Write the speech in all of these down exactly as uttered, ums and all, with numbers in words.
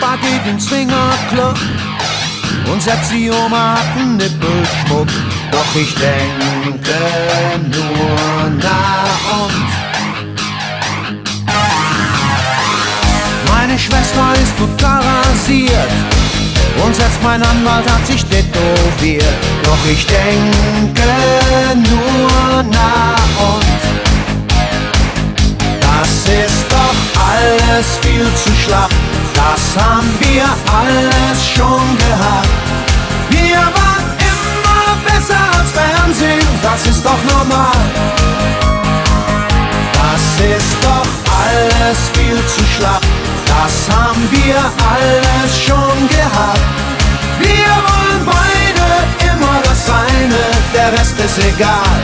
Papa geht in Swingerclub und selbst die Oma hat einen Nippelschmuck. Doch ich denke nur nach uns. Meine Schwester ist total rasiert und selbst mein Anwalt hat sich tätowiert. Doch ich denke nur nach uns. Das ist doch alles viel zu schlapp, das haben wir alles schon gehabt. Wir waren immer besser als Fernsehen, das ist doch normal. Das ist doch alles viel zu schlapp, das haben wir alles schon gehabt. Wir wollen beide immer das eine, der Rest ist egal.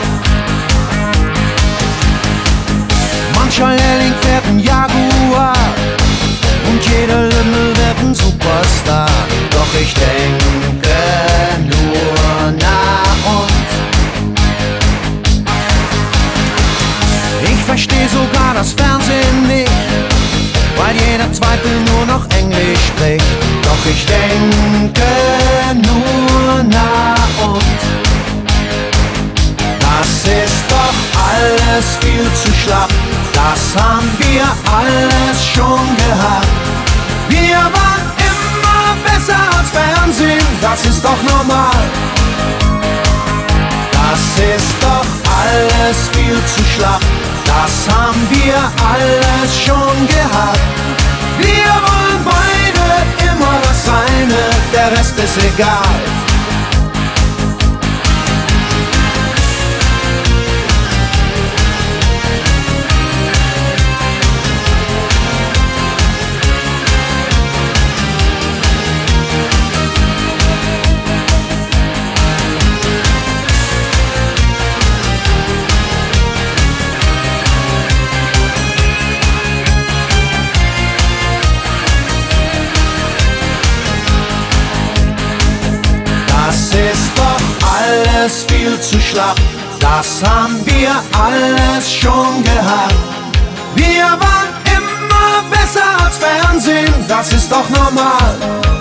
Mancher Lehrling fährt ein Jaguar und jeder Lümmel wird ein Superstar. Doch ich denke nur nach uns. Ich versteh sogar das Fernsehen nicht, weil jeder Zweite nur noch Englisch spricht. Doch ich denke nur nach uns. Das ist doch alles viel zu schlapp, das haben wir alles schon gehabt. Wir waren immer besser als Fernsehen, das ist doch normal. Das ist doch alles viel zu schlapp, das haben wir alles schon gehabt. Wir wollen beide immer das eine, der Rest ist egal. Alles viel zu schlapp, das haben wir alles schon gehabt. Wir waren immer besser als Fernsehen, das ist doch normal.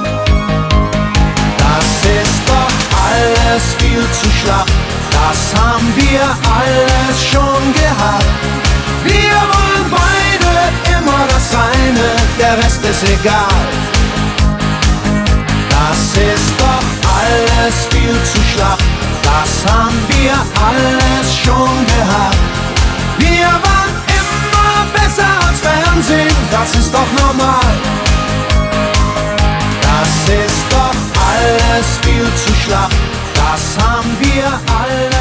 Das ist doch alles viel zu schlapp, das haben wir alles schon gehabt. Wir wollen beide immer das eine, der Rest ist egal. Das ist doch alles viel zu schlapp, das haben wir alles schon gehabt. Wir waren immer besser als Fernsehen, das ist doch normal. Das ist doch alles viel zu schlapp, das haben wir alles